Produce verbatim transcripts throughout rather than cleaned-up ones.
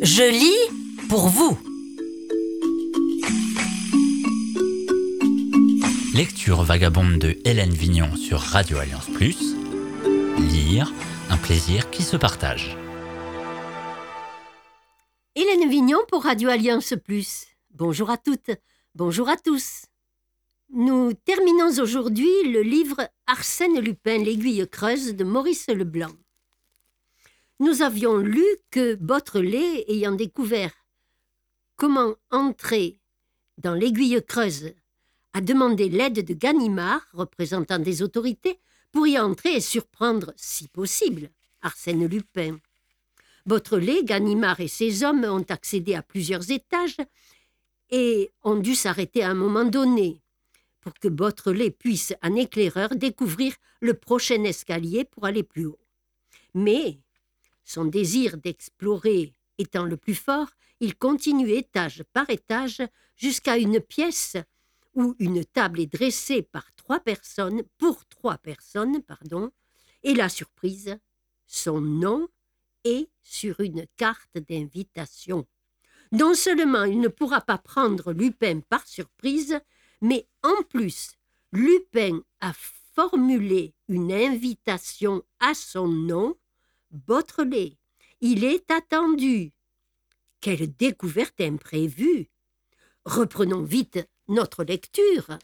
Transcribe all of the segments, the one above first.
Je lis pour vous. Lecture vagabonde de Hélène Vignon sur Radio Alliance plus. Lire, un plaisir qui se partage. Hélène Vignon pour Radio Alliance plus. Bonjour à toutes, bonjour à tous. Nous terminons aujourd'hui le livre Arsène Lupin, l'aiguille creuse de Maurice Leblanc. Nous avions lu que Beautrelet, ayant découvert comment entrer dans l'aiguille creuse, a demandé l'aide de Ganimard, représentant des autorités, pour y entrer et surprendre, si possible, Arsène Lupin. Beautrelet, Ganimard et ses hommes ont accédé à plusieurs étages et ont dû s'arrêter à un moment donné pour que Beautrelet puisse, en éclaireur, découvrir le prochain escalier pour aller plus haut. Mais, son désir d'explorer étant le plus fort, il continue étage par étage jusqu'à une pièce où une table est dressée par trois personnes, pour trois personnes, pardon, et la surprise, son nom est sur une carte d'invitation. Non seulement il ne pourra pas prendre Lupin par surprise, mais en plus, Lupin a formulé une invitation à son nom, Beautrelet. Il est attendu. Quelle découverte imprévue! Reprenons vite notre lecture.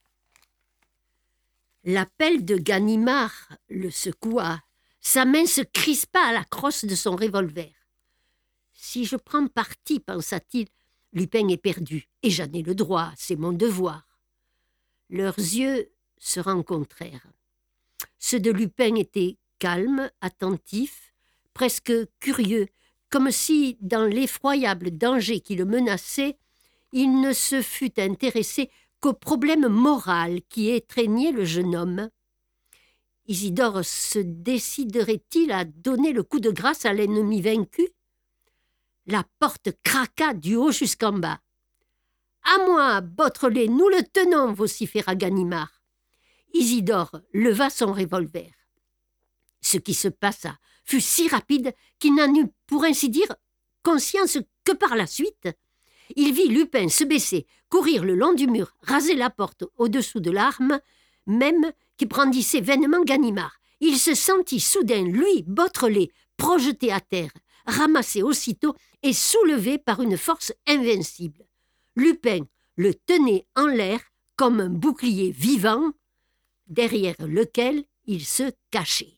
L'appel de Ganimard le secoua. Sa main se crispa à la crosse de son revolver. Si je prends parti, pensa-t-il, Lupin est perdu, et j'en ai le droit, c'est mon devoir. Leurs yeux se rencontrèrent. Ceux de Lupin étaient calmes, attentifs, presque curieux, comme si, dans l'effroyable danger qui le menaçait, il ne se fût intéressé qu'au problème moral qui étreignait le jeune homme. Isidore se déciderait-il à donner le coup de grâce à l'ennemi vaincu? La porte craqua du haut jusqu'en bas. « À moi, Beautrelet, nous le tenons !» vociféra Ganimard. Isidore leva son revolver. Ce qui se passa fut si rapide qu'il n'en eut, pour ainsi dire, conscience que par la suite. Il vit Lupin se baisser, courir le long du mur, raser la porte au-dessous de l'arme, même qui brandissait vainement Ganimard. Il se sentit soudain, lui, Beautrelet, projeté à terre, ramassé aussitôt et soulevé par une force invincible. Lupin le tenait en l'air comme un bouclier vivant, derrière lequel il se cachait.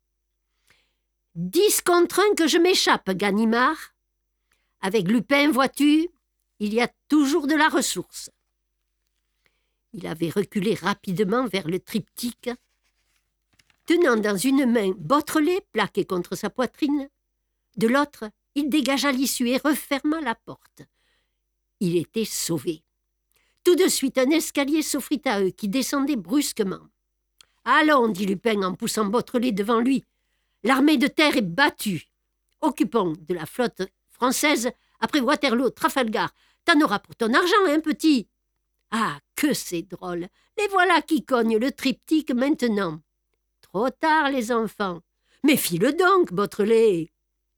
« Dix contre un que je m'échappe, Ganimard. Avec Lupin, vois-tu, il y a toujours de la ressource. » Il avait reculé rapidement vers le triptyque, tenant dans une main Beautrelet plaqué contre sa poitrine. De l'autre, il dégagea l'issue et referma la porte. Il était sauvé. Tout de suite, un escalier s'offrit à eux, qui descendait brusquement. « Allons, dit Lupin en poussant Beautrelet devant lui. L'armée de terre est battue. Occupons de la flotte française après Waterloo, Trafalgar. T'en auras pour ton argent, hein, petit? Ah, que c'est drôle. Les voilà qui cognent le triptyque maintenant. Trop tard, les enfants. Méfie-le donc, Beautrelet. »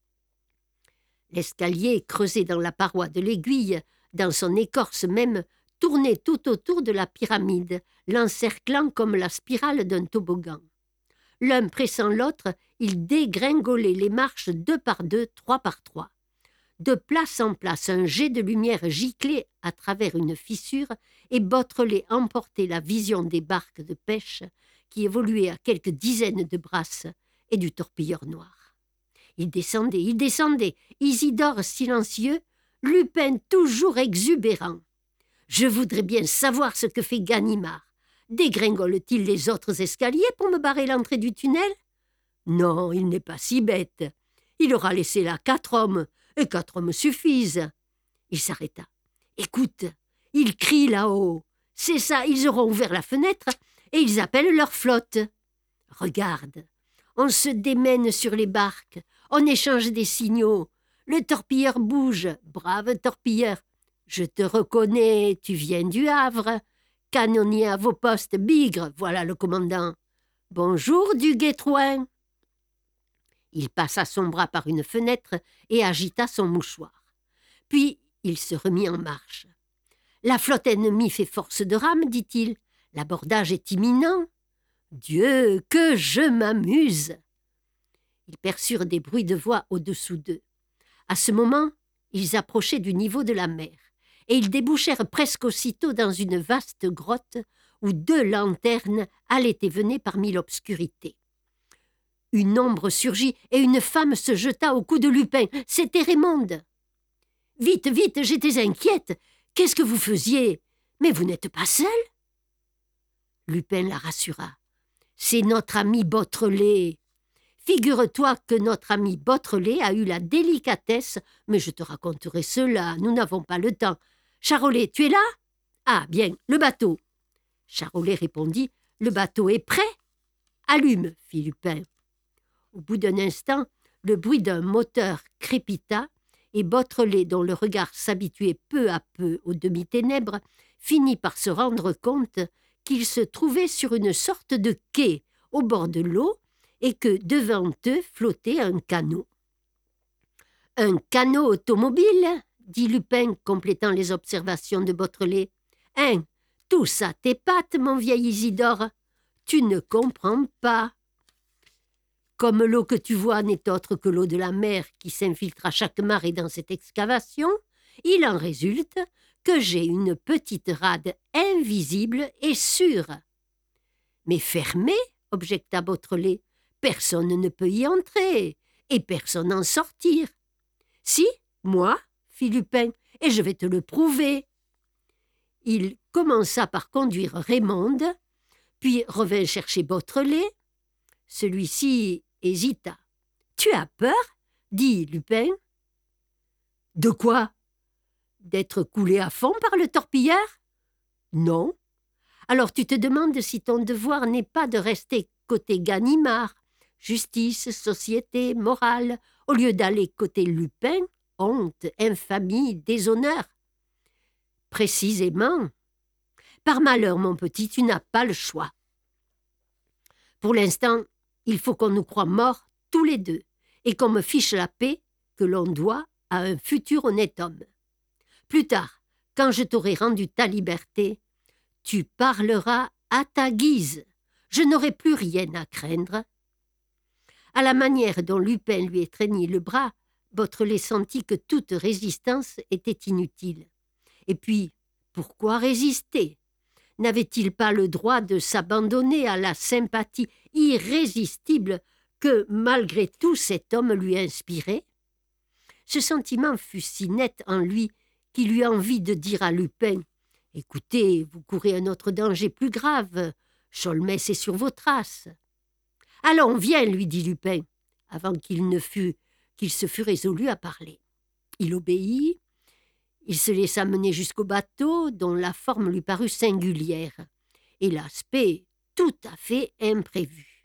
L'escalier, creusé dans la paroi de l'aiguille, dans son écorce même, tournait tout autour de la pyramide, l'encerclant comme la spirale d'un toboggan. L'un pressant l'autre, ils dégringolaient les marches deux par deux, trois par trois. De place en place, un jet de lumière giclait à travers une fissure et Beautrelet emportait la vision des barques de pêche qui évoluaient à quelques dizaines de brasses et du torpilleur noir. Il descendait, il descendait, Isidore silencieux, Lupin toujours exubérant. Je voudrais bien savoir ce que fait Ganimard. Dégringole-t-il les autres escaliers pour me barrer l'entrée du tunnel? Non, il n'est pas si bête. Il aura laissé là quatre hommes, et quatre hommes suffisent. Il s'arrêta. Écoute, ils crient là-haut. C'est ça, ils auront ouvert la fenêtre et ils appellent leur flotte. Regarde, on se démène sur les barques, on échange des signaux. Le torpilleur bouge, brave torpilleur. Je te reconnais, tu viens du Havre. Canonnier à vos postes, bigre, voilà le commandant. Bonjour, du Guétrouin. Il passa son bras par une fenêtre et agita son mouchoir. Puis il se remit en marche. « La flotte ennemie fait force de rame, dit-il. L'abordage est imminent. Dieu, que je m'amuse !» Ils perçurent des bruits de voix au-dessous d'eux. À ce moment, ils approchaient du niveau de la mer, et ils débouchèrent presque aussitôt dans une vaste grotte où deux lanternes allaient et venaient parmi l'obscurité. Une ombre surgit et une femme se jeta au cou de Lupin. C'était Raymonde. « Vite, vite, j'étais inquiète. Qu'est-ce que vous faisiez? Mais vous n'êtes pas seul ?» Lupin la rassura. « C'est notre ami Beautrelet. Figure-toi que notre ami Beautrelet a eu la délicatesse, mais je te raconterai cela, nous n'avons pas le temps. Charolais, tu es là? Ah, bien, le bateau. » Charolais répondit, « Le bateau est prêt. »« Allume, fit Lupin. » Au bout d'un instant, le bruit d'un moteur crépita, et Beautrelet, dont le regard s'habituait peu à peu aux demi-ténèbres, finit par se rendre compte qu'il se trouvait sur une sorte de quai au bord de l'eau et que devant eux flottait un canot. « Un canot automobile ?» dit Lupin, complétant les observations de Beautrelet. « Hein, tout ça tes pattes, mon vieil Isidore. Tu ne comprends pas. Comme l'eau que tu vois n'est autre que l'eau de la mer qui s'infiltre à chaque marée dans cette excavation, il en résulte que j'ai une petite rade invisible et sûre. »« Mais fermée, objecta Beautrelet. Personne ne peut y entrer, et personne en sortir. »« Si, moi, fit Lupin, et je vais te le prouver. » Il commença par conduire Raymonde, puis revint chercher Beautrelet. Celui-ci hésita. « Tu as peur ?» dit Lupin. « De quoi? D'être coulé à fond par le torpilleur? Non. Alors tu te demandes si ton devoir n'est pas de rester côté Ganimard, justice, société, morale, au lieu d'aller côté Lupin, honte, infamie, déshonneur. Précisément. Par malheur, mon petit, tu n'as pas le choix. Pour l'instant, il faut qu'on nous croie morts tous les deux, et qu'on me fiche la paix que l'on doit à un futur honnête homme. Plus tard, quand je t'aurai rendu ta liberté, tu parleras à ta guise. Je n'aurai plus rien à craindre. » À la manière dont Lupin lui étreignit le bras, Beautrelet sentit que toute résistance était inutile. Et puis, pourquoi résister? N'avait-il pas le droit de s'abandonner à la sympathie irrésistible que, malgré tout, cet homme lui inspirait? Ce sentiment fut si net en lui qu'il eut envie de dire à Lupin « Écoutez, vous courez un autre danger plus grave. Cholmès est sur vos traces. »« Allons, viens, lui dit Lupin, avant qu'il ne fût, qu'il se fût résolu à parler. Il obéit. Il se laissa mener jusqu'au bateau, dont la forme lui parut singulière, et l'aspect tout à fait imprévu.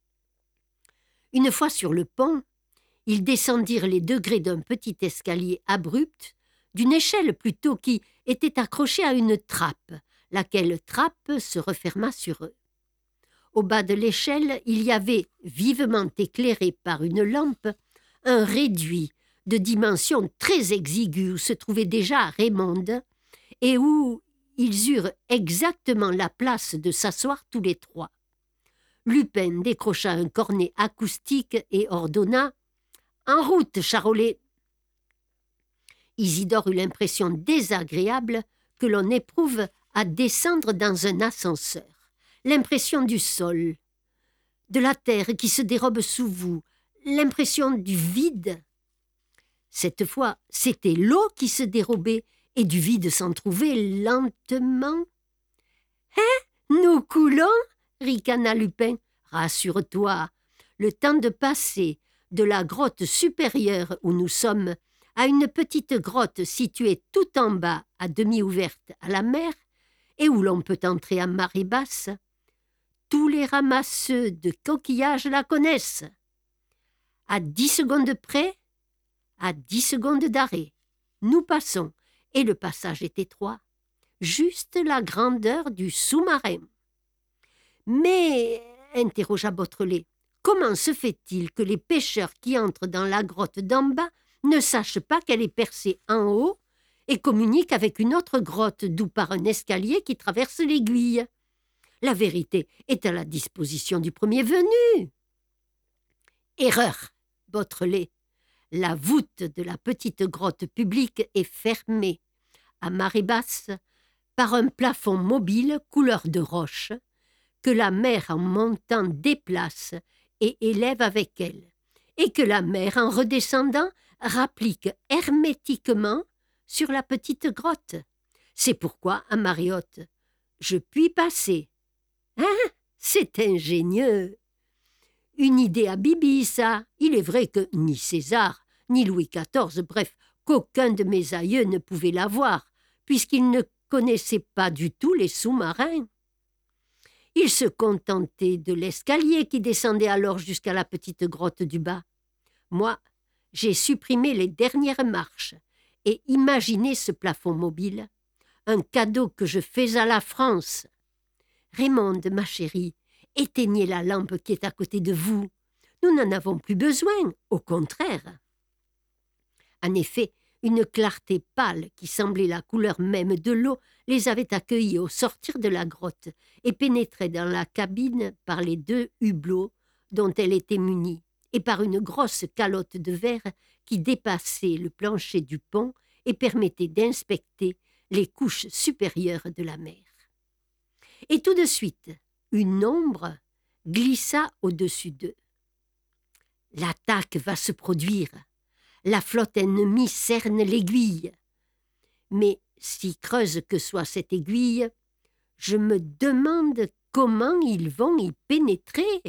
Une fois sur le pont, ils descendirent les degrés d'un petit escalier abrupt, d'une échelle plutôt qui était accrochée à une trappe, laquelle trappe se referma sur eux. Au bas de l'échelle, il y avait, vivement éclairé par une lampe, un réduit de dimensions très exiguës où se trouvait déjà Raymonde et où ils eurent exactement la place de s'asseoir tous les trois. Lupin décrocha un cornet acoustique et ordonna « En route, Charolais !» Isidore eut l'impression désagréable que l'on éprouve à descendre dans un ascenseur, l'impression du sol, de la terre qui se dérobe sous vous, l'impression du vide. Cette fois, c'était l'eau qui se dérobait et du vide s'en trouvait lentement. « Hein, nous coulons ?» ricana Lupin. « Rassure-toi, le temps de passer de la grotte supérieure où nous sommes à une petite grotte située tout en bas, à demi ouverte à la mer, et où l'on peut entrer à marée basse, tous les ramasseux de coquillages la connaissent. À dix secondes près, à dix secondes d'arrêt, nous passons, et le passage est étroit, juste la grandeur du sous-marin. »« Mais, interrogea Beautrelet, Comment se fait-il que les pêcheurs qui entrent dans la grotte d'en bas ne sachent pas qu'elle est percée en haut et communiquent avec une autre grotte d'où part un escalier qui traverse l'aiguille? La vérité est à la disposition du premier venu. Erreur, Beautrelet. La voûte de la petite grotte publique est fermée, à marée basse, par un plafond mobile couleur de roche, que la mer en montant déplace et élève avec elle, et que la mer en redescendant rapplique hermétiquement sur la petite grotte. C'est pourquoi, à marée haute, je puis passer. Hein? C'est ingénieux. Une idée à Bibi, ça. Il est vrai que ni César, ni Louis quatorze, bref, qu'aucun de mes aïeux ne pouvait l'avoir, puisqu'ils ne connaissaient pas du tout les sous-marins. Ils se contentaient de l'escalier qui descendait alors jusqu'à la petite grotte du bas. Moi, j'ai supprimé les dernières marches et imaginé ce plafond mobile, un cadeau que je fais à la France. Raymonde, ma chérie, éteignez la lampe qui est à côté de vous. Nous n'en avons plus besoin, au contraire. En effet, une clarté pâle qui semblait la couleur même de l'eau les avait accueillis au sortir de la grotte et pénétrait dans la cabine par les deux hublots dont elle était munie et par une grosse calotte de verre qui dépassait le plancher du pont et permettait d'inspecter les couches supérieures de la mer. Et tout de suite, une ombre glissa au-dessus d'eux. L'attaque va se produire. La flotte ennemie cerne l'aiguille. Mais, si creuse que soit cette aiguille, je me demande comment ils vont y pénétrer.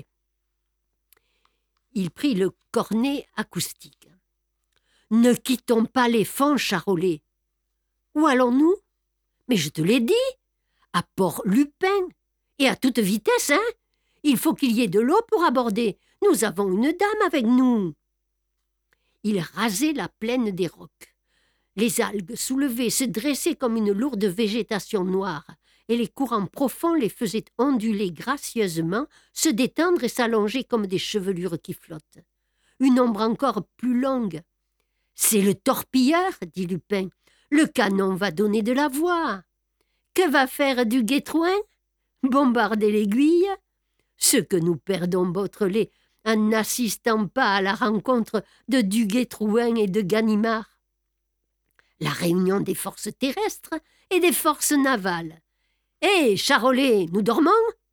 Il prit le cornet acoustique. « Ne quittons pas les fonds, Charolais. Où allons-nous? Mais je te l'ai dit, à Port-Lupin, et à toute vitesse, hein? Il faut qu'il y ait de l'eau pour aborder. Nous avons une dame avec nous. » Il rasait la plaine des rocs. Les algues soulevées se dressaient comme une lourde végétation noire, et les courants profonds les faisaient onduler gracieusement, se détendre et s'allonger comme des chevelures qui flottent. Une ombre encore plus longue. « C'est le torpilleur, dit Lupin. Le canon va donner de la voix. Que va faire du Guétrouin? Bombarder l'aiguille? Ce que nous perdons, Beautrelet, en n'assistant pas à la rencontre de Duguay-Trouin et de Ganimard. La réunion des forces terrestres et des forces navales. Hé, Charolais, nous dormons?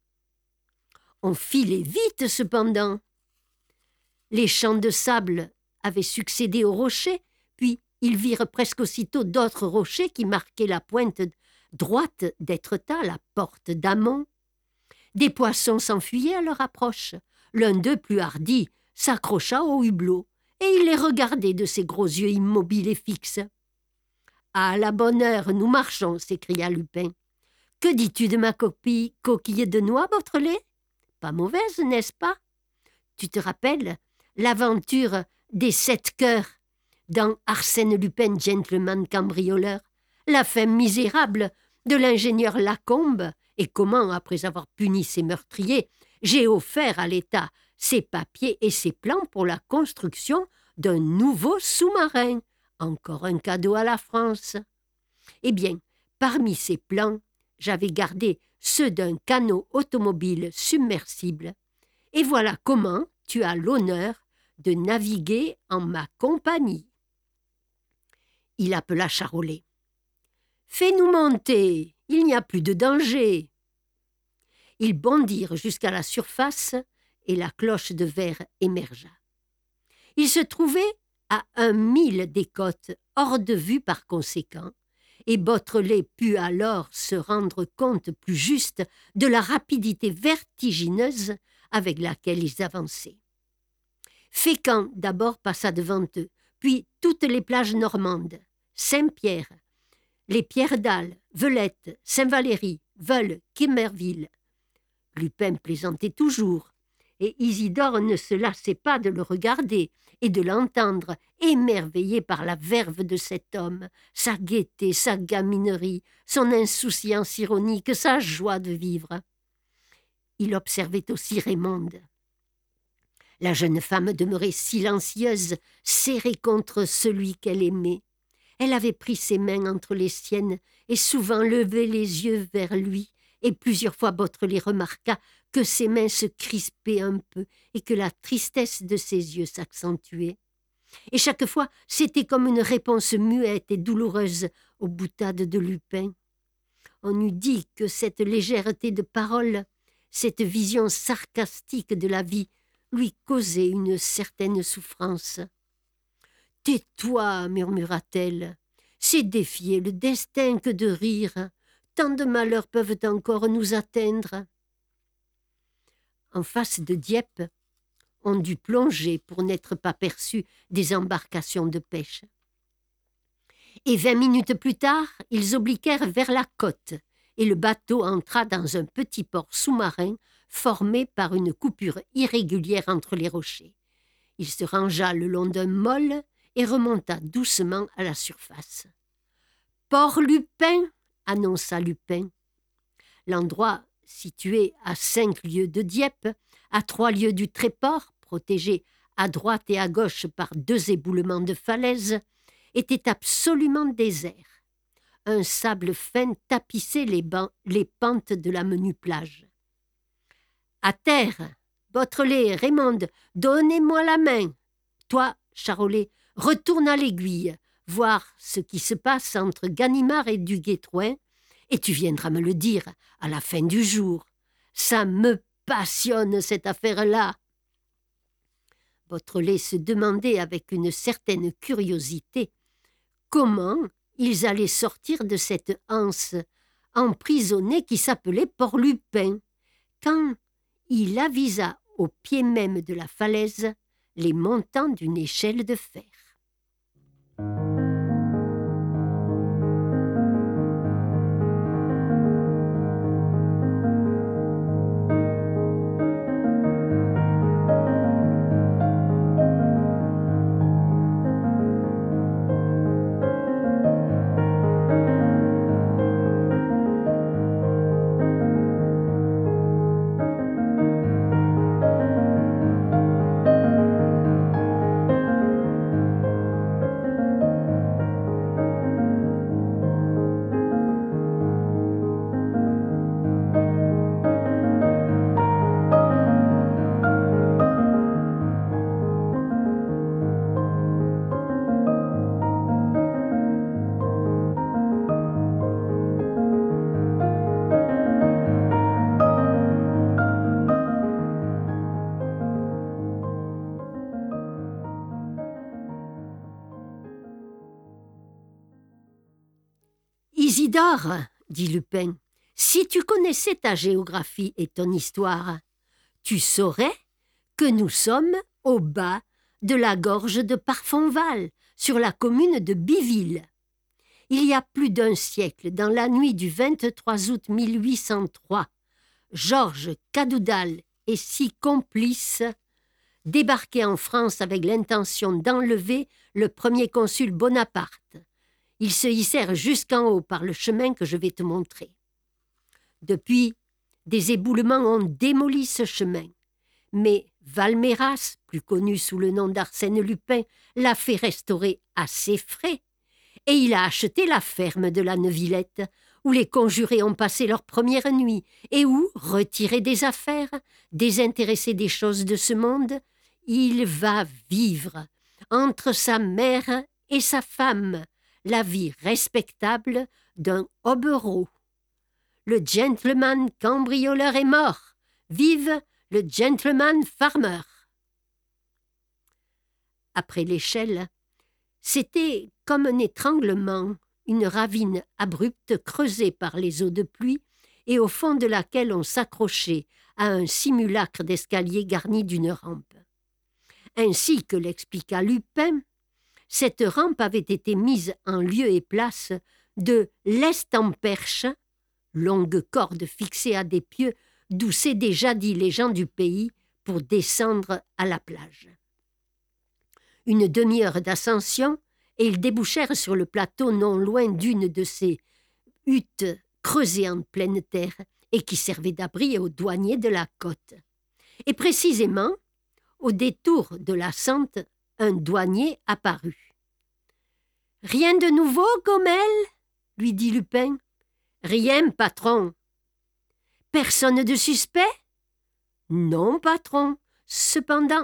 On filait vite, cependant. Les champs de sable avaient succédé aux rochers, puis ils virent presque aussitôt d'autres rochers qui marquaient la pointe droite d'Étretat, la porte d'Amont. Des poissons s'enfuyaient à leur approche. L'un d'eux, plus hardi, s'accrocha au hublot, et il les regardait de ses gros yeux immobiles et fixes. « À la bonne heure, nous marchons !» s'écria Lupin. « Que dis-tu de ma copie, coquille de noix, Beautrelet? Pas mauvaise, n'est-ce pas? Tu te rappelles l'aventure des sept cœurs dans Arsène Lupin, gentleman cambrioleur, la fin misérable de l'ingénieur Lacombe, et comment, après avoir puni ses meurtriers, j'ai offert à l'État ses papiers et ses plans pour la construction d'un nouveau sous-marin. Encore un cadeau à la France. Eh bien, parmi ces plans, j'avais gardé ceux d'un canot automobile submersible. Et voilà comment tu as l'honneur de naviguer en ma compagnie. Il appela Charolais. « Fais-nous monter, il n'y a plus de danger. » Ils bondirent jusqu'à la surface et la cloche de verre émergea. Ils se trouvaient à un mille des côtes, hors de vue par conséquent, et Beautrelet put alors se rendre compte plus juste de la rapidité vertigineuse avec laquelle ils avançaient. Fécamp d'abord passa devant eux, puis toutes les plages normandes, Saint-Pierre, les Pierres d'Al, Velette, Saint-Valéry, Veules, Quimmerville. Lupin plaisantait toujours, et Isidore ne se lassait pas de le regarder et de l'entendre, émerveillé par la verve de cet homme, sa gaieté, sa gaminerie, son insouciance ironique, sa joie de vivre. Il observait aussi Raymonde. La jeune femme demeurait silencieuse, serrée contre celui qu'elle aimait. Elle avait pris ses mains entre les siennes et souvent levé les yeux vers lui, et plusieurs fois Beautrelet remarqua que ses mains se crispaient un peu et que la tristesse de ses yeux s'accentuait. Et chaque fois, c'était comme une réponse muette et douloureuse aux boutades de Lupin. On eût dit que cette légèreté de parole, cette vision sarcastique de la vie, lui causait une certaine souffrance. « Tais-toi, murmura-t-elle, c'est défier le destin que de rire. Tant de malheurs peuvent encore nous atteindre. » En face de Dieppe, on dut plonger pour n'être pas perçu des embarcations de pêche. Et vingt minutes plus tard, ils obliquèrent vers la côte, et le bateau entra dans un petit port sous-marin formé par une coupure irrégulière entre les rochers. Il se rangea le long d'un môle et remonta doucement à la surface. « Port Lupin !» annonça Lupin. L'endroit, situé à cinq lieues de Dieppe, à trois lieues du Tréport, protégé à droite et à gauche par deux éboulements de falaises, était absolument désert. Un sable fin tapissait les, bancs, les pentes de la menue plage. « À terre, Beautrelet, Raymonde, donnez-moi la main. Toi, Charolais, retourne à l'aiguille, voir ce qui se passe entre Ganimard et Duguay-Trouin, et tu viendras me le dire à la fin du jour. Ça me passionne, cette affaire-là. » Beautrelet se demandait avec une certaine curiosité comment ils allaient sortir de cette anse emprisonnée qui s'appelait Port-Lupin, quand il avisa au pied même de la falaise les montants d'une échelle de fer. Isidore, dit Lupin, si tu connaissais ta géographie et ton histoire, tu saurais que nous sommes au bas de la gorge de Parfonval, sur la commune de Biville. Il y a plus d'un siècle, dans la nuit du vingt-trois août mille huit cent trois, Georges Cadoudal et six complices débarquaient en France avec l'intention d'enlever le premier consul Bonaparte. Ils se hissèrent jusqu'en haut par le chemin que je vais te montrer. Depuis, des éboulements ont démoli ce chemin, mais Valméras, plus connu sous le nom d'Arsène Lupin, l'a fait restaurer à ses frais, et il a acheté la ferme de la Neuvillette, où les conjurés ont passé leur première nuit, et où, retiré des affaires, désintéressé des choses de ce monde, il va vivre, entre sa mère et sa femme, la vie respectable d'un hobereau. Le gentleman cambrioleur est mort. Vive le gentleman farmer. Après l'échelle, c'était comme un étranglement, une ravine abrupte creusée par les eaux de pluie et au fond de laquelle on s'accrochait à un simulacre d'escalier garni d'une rampe. Ainsi que l'expliqua Lupin, cette rampe avait été mise en lieu et place de l'estamperche, longue corde fixée à des pieux d'où s'aidaient jadis les gens du pays pour descendre à la plage. Une demi-heure d'ascension, et ils débouchèrent sur le plateau non loin d'une de ces huttes creusées en pleine terre et qui servaient d'abri aux douaniers de la côte. Et précisément, Au détour de la sente, un douanier apparut. « Rien de nouveau, Gommel ?» lui dit Lupin. « Rien, patron. »« Personne de suspect ?»« Non, patron. Cependant... »«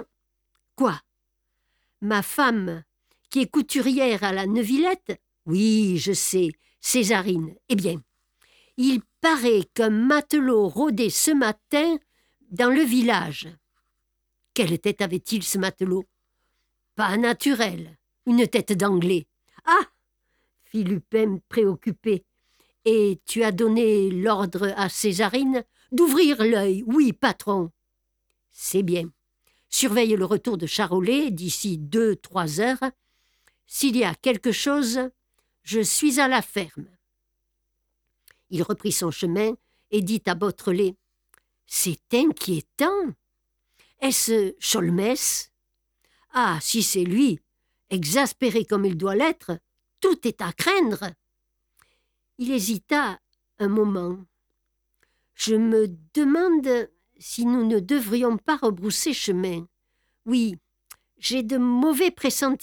Quoi ?»« Ma femme, qui est couturière à la Neuvillette ?»« Oui, je sais, Césarine. Eh bien, il paraît qu'un matelot rôdait ce matin dans le village. » « Quelle tête avait-il, ce matelot ?»« Pas naturel, une tête d'anglais. »« Ah !» fit Lupin préoccupé. « Et tu as donné l'ordre à Césarine d'ouvrir l'œil, oui, patron. »« C'est bien. Surveille le retour de Charolais d'ici deux, trois heures. S'il y a quelque chose, je suis à la ferme. » Il reprit son chemin et dit à Beautrelet : « C'est inquiétant. Est-ce Cholmès ? Ah, si c'est lui, exaspéré comme il doit l'être, tout est à craindre. » Il hésita un moment. « Je me demande si nous ne devrions pas rebrousser chemin. Oui, j'ai de mauvais pressentiments. »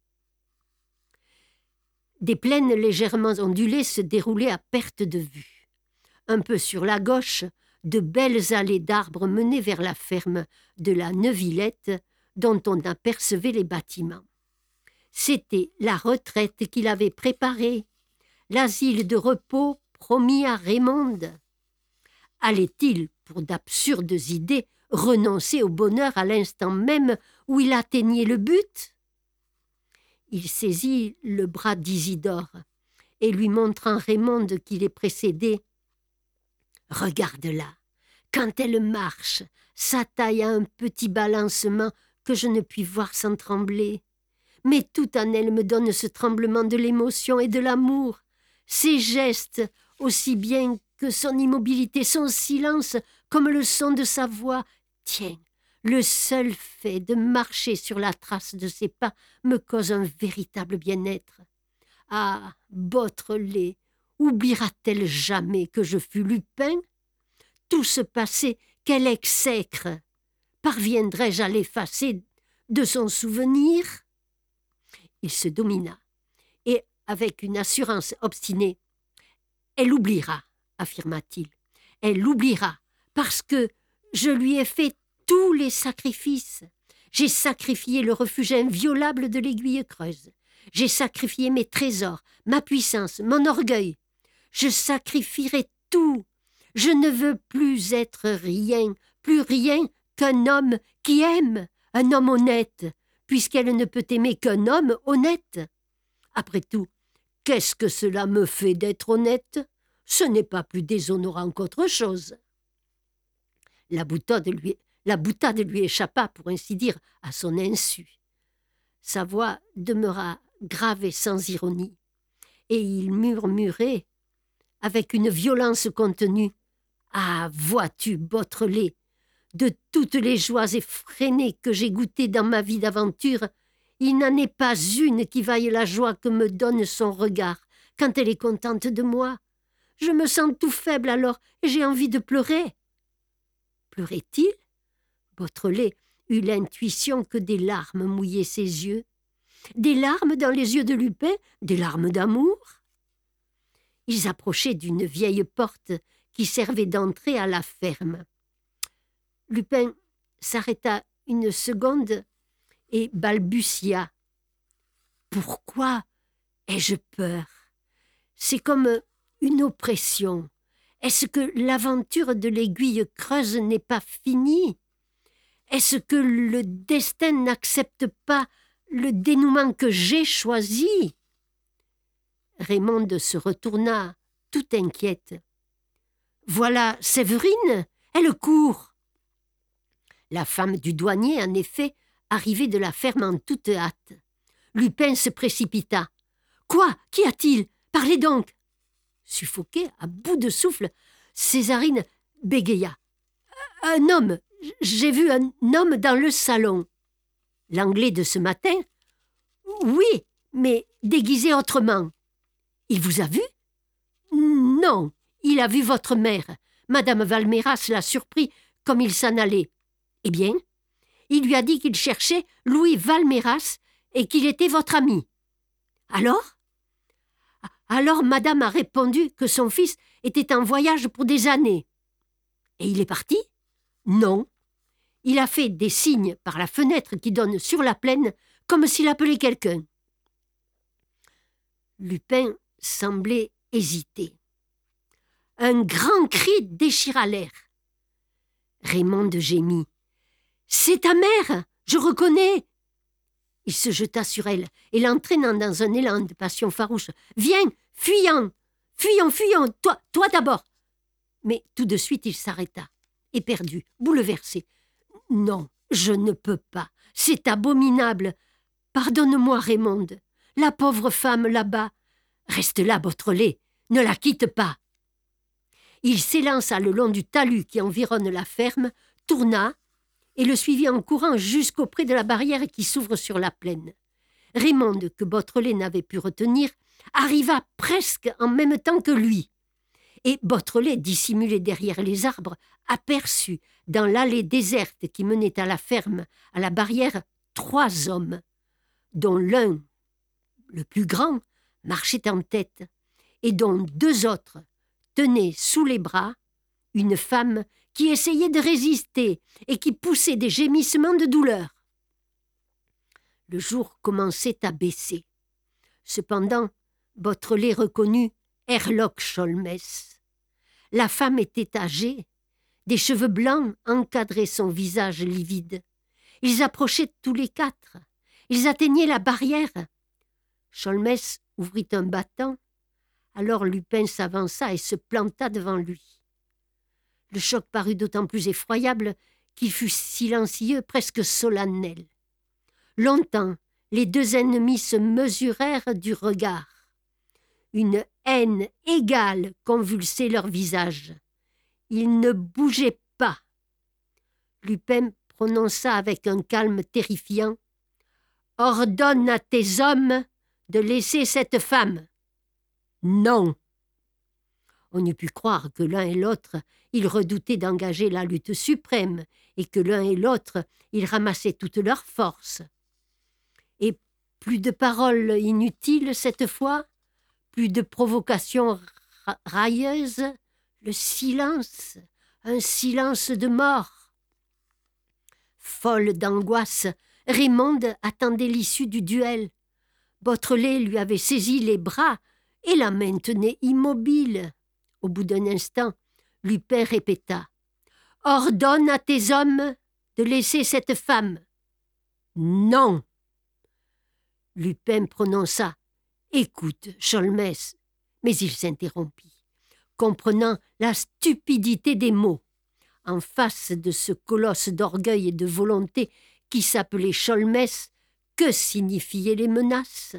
Des plaines légèrement ondulées se déroulaient à perte de vue. Un peu sur la gauche, de belles allées d'arbres menaient vers la ferme de la Neuvillette, dont on apercevait les bâtiments. C'était la retraite qu'il avait préparée, l'asile de repos promis à Raymonde. Allait-il, pour d'absurdes idées, renoncer au bonheur à l'instant même où il atteignait le but ? Il saisit le bras d'Isidore et lui montrant Raymonde qui les précédait. « Regarde-la, quand elle marche, sa taille a un petit balancement que je ne puis voir sans trembler. Mais tout en elle me donne ce tremblement de l'émotion et de l'amour. Ses gestes, aussi bien que son immobilité, son silence, comme le son de sa voix. Tiens, le seul fait de marcher sur la trace de ses pas me cause un véritable bien-être. Ah, Beautrelet, oubliera-t-elle jamais que je fus Lupin ? Tout ce passé qu'elle exècre, parviendrai-je à l'effacer de son souvenir ? » Il se domina, et, avec une assurance obstinée, « Elle oubliera, affirma-t-il. Elle l'oubliera, parce que je lui ai fait tous les sacrifices. J'ai sacrifié le refuge inviolable de l'Aiguille Creuse. J'ai sacrifié mes trésors, ma puissance, mon orgueil. Je sacrifierai tout. Je ne veux plus être rien, plus rien qu'un homme qui aime, un homme honnête, puisqu'elle ne peut aimer qu'un homme honnête. Après tout, qu'est-ce que cela me fait d'être honnête ? Ce n'est pas plus déshonorant qu'autre chose. » La boutade lui, la boutade lui échappa, pour ainsi dire, à son insu. Sa voix demeura grave et sans ironie, et il murmurait, avec une violence contenue, « Ah, vois-tu, Beautrelet, de toutes les joies effrénées que j'ai goûtées dans ma vie d'aventure, il n'en est pas une qui vaille la joie que me donne son regard quand elle est contente de moi. Je me sens tout faible alors et j'ai envie de pleurer. » Pleurait-il ? Beautrelet eut l'intuition que des larmes mouillaient ses yeux. Des larmes dans les yeux de Lupin, des larmes d'amour. Ils approchaient d'une vieille porte qui servait d'entrée à la ferme. Lupin s'arrêta une seconde et balbutia. « Pourquoi ai-je peur ? C'est comme une oppression. Est-ce que l'aventure de l'Aiguille Creuse n'est pas finie ? Est-ce que le destin n'accepte pas le dénouement que j'ai choisi ?» Raymonde se retourna, tout inquiète. « Voilà Séverine, elle court !» La femme du douanier, en effet, arrivait de la ferme en toute hâte. Lupin se précipita. « Quoi ? Qu'y a-t-il ? Parlez donc !» Suffoquée, à bout de souffle, Césarine bégaya. « Un homme, j'ai vu un homme dans le salon. »« L'Anglais de ce matin ? » ?»« Oui, mais déguisé autrement. »« Il vous a vu ? » ?»« Non, il a vu votre mère. Madame Valméras l'a surpris comme il s'en allait. »« Eh bien ? » ?»« il lui a dit qu'il cherchait Louis Valméras et qu'il était votre ami. » Alors ? Alors madame a répondu que son fils était en voyage pour des années. « Et il est parti ? » ?»« Non. Il a fait des signes par la fenêtre qui donne sur la plaine, comme s'il appelait quelqu'un. » Lupin semblait hésiter. Un grand cri déchira l'air. Raymonde gémit. « C'est ta mère, je reconnais !» Il se jeta sur elle et l'entraînant dans un élan de passion farouche. « Viens, fuyons, fuyons, fuyons, toi, toi d'abord !» Mais tout de suite il s'arrêta, éperdu, bouleversé. « Non, je ne peux pas, c'est abominable. Pardonne-moi, Raymonde, la pauvre femme là-bas. Reste là, Beautrelet, ne la quitte pas. » Il s'élança le long du talus qui environne la ferme, tourna et le suivit en courant jusqu'auprès de la barrière qui s'ouvre sur la plaine. Raymonde, que Beautrelet n'avait pu retenir, arriva presque en même temps que lui. Et Beautrelet, dissimulé derrière les arbres, aperçut, dans l'allée déserte qui menait à la ferme, à la barrière, trois hommes, dont l'un, le plus grand, marchait en tête, et dont deux autres tenaient sous les bras une femme qui essayait de résister et qui poussait des gémissements de douleur. Le jour commençait à baisser. Cependant, Beautrelet reconnut Herlock Sholmès. La femme était âgée, des cheveux blancs encadraient son visage livide. Ils approchaient tous les quatre. Ils atteignaient la barrière. Sholmès ouvrit un battant. Alors Lupin s'avança et se planta devant lui. Le choc parut d'autant plus effroyable qu'il fut silencieux, presque solennel. Longtemps, les deux ennemis se mesurèrent du regard. Une haine égale convulsait leur visage. Ils ne bougeaient pas. Lupin prononça avec un calme terrifiant « Ordonne à tes hommes de laisser cette femme. » « Non !» On eût pu croire que l'un et l'autre, ils redoutaient d'engager la lutte suprême et que l'un et l'autre, ils ramassaient toutes leurs forces. Et plus de paroles inutiles cette fois, plus de provocations ra- railleuses, le silence, un silence de mort. Folle d'angoisse, Raymonde attendait l'issue du duel. Beautrelet lui avait saisi les bras et la maintenait immobile. Au bout d'un instant, Lupin répéta « Ordonne à tes hommes de laisser cette femme. »« Non !» Lupin prononça « Écoute, Sholmès !» Mais il s'interrompit, comprenant la stupidité des mots. En face de ce colosse d'orgueil et de volonté qui s'appelait Sholmès, que signifiaient les menaces?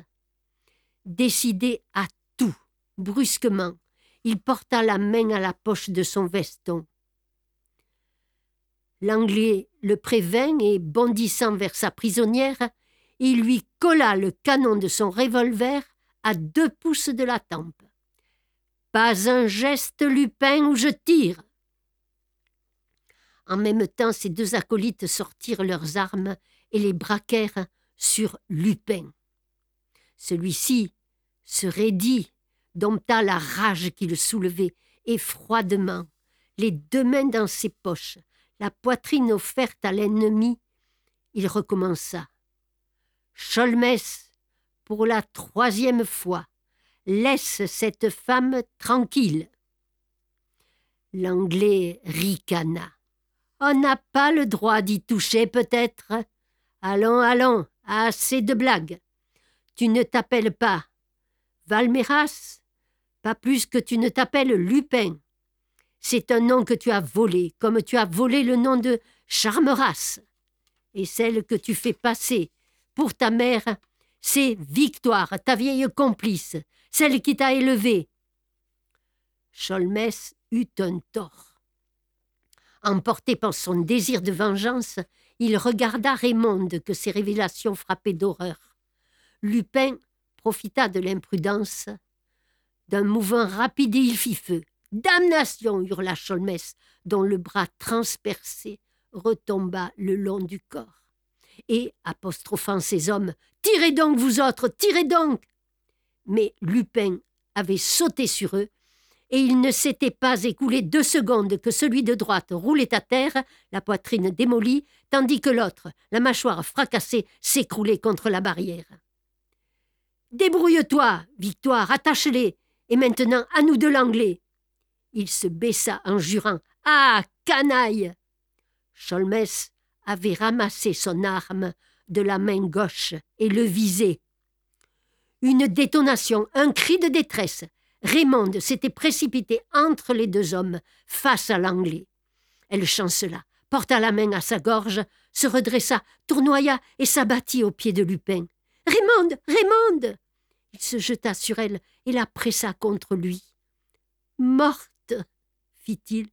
Décidé à tout, brusquement, il porta la main à la poche de son veston. L'Anglais le prévint et, bondissant vers sa prisonnière, il lui colla le canon de son revolver à deux pouces de la tempe. « Pas un geste, Lupin, ou je tire !» En même temps, ses deux acolytes sortirent leurs armes et les braquèrent sur Lupin. Celui-ci se raidit, dompta la rage qui le soulevait, et froidement, les deux mains dans ses poches, la poitrine offerte à l'ennemi, il recommença. « Sholmès, pour la troisième fois, laisse cette femme tranquille. » L'Anglais ricana. « On n'a pas le droit d'y toucher, peut-être. Allons, allons, assez de blagues. Tu ne t'appelles pas Valméras, pas plus que tu ne t'appelles Lupin. C'est un nom que tu as volé, comme tu as volé le nom de Charmeras. Et celle que tu fais passer pour ta mère, c'est Victoire, ta vieille complice, celle qui t'a élevé. » Sholmès eut un tort. Emporté par son désir de vengeance, il regarda Raymonde que ces révélations frappaient d'horreur. Lupin profita de l'imprudence. D'un mouvement rapide, il fit feu. « Damnation !» hurla Sholmès, dont le bras transpercé retomba le long du corps. Et, apostrophant ses hommes, « Tirez donc, vous autres, tirez donc !» Mais Lupin avait sauté sur eux, et il ne s'était pas écoulé deux secondes que celui de droite roulait à terre, la poitrine démolie, tandis que l'autre, la mâchoire fracassée, s'écroulait contre la barrière. « Débrouille-toi, Victoire, attache-les, et maintenant à nous de l'anglais !» Il se baissa en jurant « Ah, canaille !» Sholmès avait ramassé son arme de la main gauche et le visait. Une détonation, un cri de détresse. Raymonde s'était précipitée entre les deux hommes, face à l'anglais. Elle chancela, porta la main à sa gorge, se redressa, tournoya et s'abattit aux pieds de Lupin. « Raymonde, Raymonde !» Il se jeta sur elle et la pressa contre lui. « Morte !» fit-il.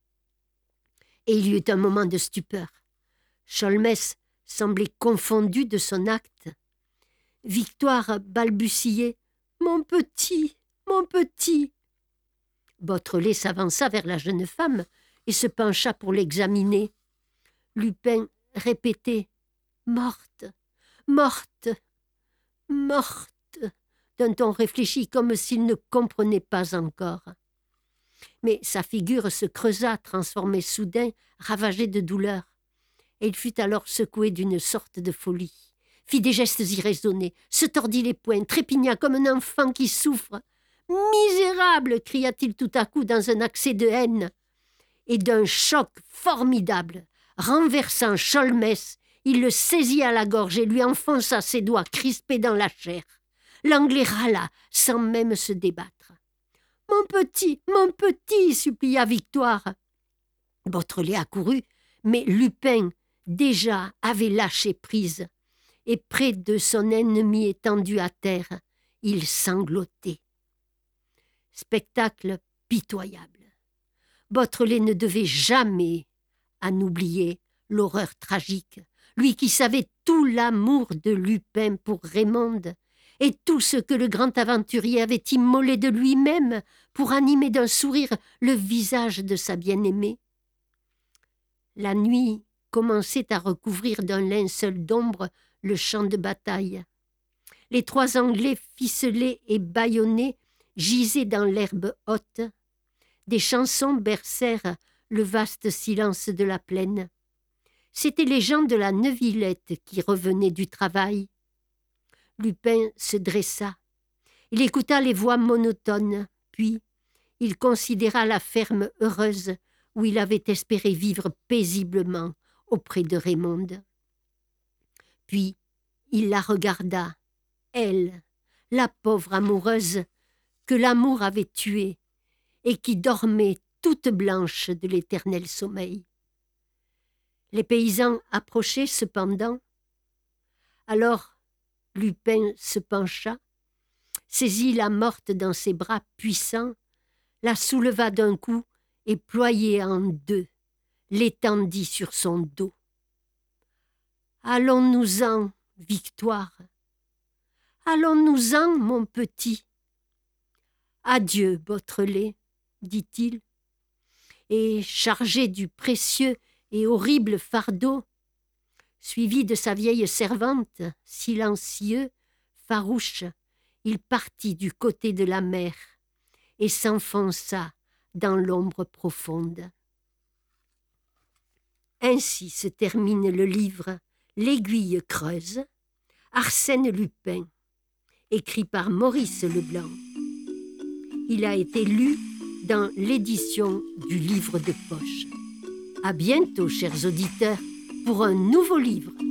Et il y eut un moment de stupeur. Sholmès semblait confondu de son acte. Victoire balbutiait « Mon petit, mon petit !» Beautrelet s'avança vers la jeune femme et se pencha pour l'examiner. Lupin répétait « Morte, morte, morte !» d'un ton réfléchi comme s'il ne comprenait pas encore. Mais sa figure se creusa, transformée soudain, ravagée de douleur. Et il fut alors secoué d'une sorte de folie, fit des gestes irraisonnés, se tordit les poings, trépigna comme un enfant qui souffre. « Misérable !» cria-t-il tout à coup dans un accès de haine. Et d'un choc formidable, renversant Sholmès, il le saisit à la gorge et lui enfonça ses doigts crispés dans la chair. L'anglais râla, sans même se débattre. « Mon petit, mon petit !» supplia Victoire. Beautrelet accourut, mais Lupin, déjà, avait lâché prise, et près de son ennemi étendu à terre, il sanglotait. Spectacle pitoyable. Beautrelet ne devait jamais en oublier l'horreur tragique, lui qui savait tout l'amour de Lupin pour Raymonde, et tout ce que le grand aventurier avait immolé de lui-même pour animer d'un sourire le visage de sa bien-aimée. La nuit commençait à recouvrir d'un linceul d'ombre le champ de bataille. Les trois Anglais ficelés et bâillonnés gisaient dans l'herbe haute. Des chansons bercèrent le vaste silence de la plaine. C'étaient les gens de la Neuvillette qui revenaient du travail. Lupin se dressa. Il écouta les voix monotones, puis il considéra la ferme heureuse où il avait espéré vivre paisiblement auprès de Raymonde. Puis il la regarda, elle, la pauvre amoureuse que l'amour avait tuée et qui dormait toute blanche de l'éternel sommeil. Les paysans approchaient cependant. Alors Lupin se pencha, saisit la morte dans ses bras puissants, la souleva d'un coup et ployé en deux, l'étendit sur son dos. « Allons-nous-en, Victoire, allons-nous-en, mon petit. »« Adieu, Beautrelet, » dit-il, et chargé du précieux et horrible fardeau, suivi de sa vieille servante, silencieux, farouche, il partit du côté de la mer et s'enfonça dans l'ombre profonde. Ainsi se termine le livre « L'Aiguille creuse », Arsène Lupin, écrit par Maurice Leblanc. Il a été lu dans l'édition du livre de poche. À bientôt, chers auditeurs, pour un nouveau livre.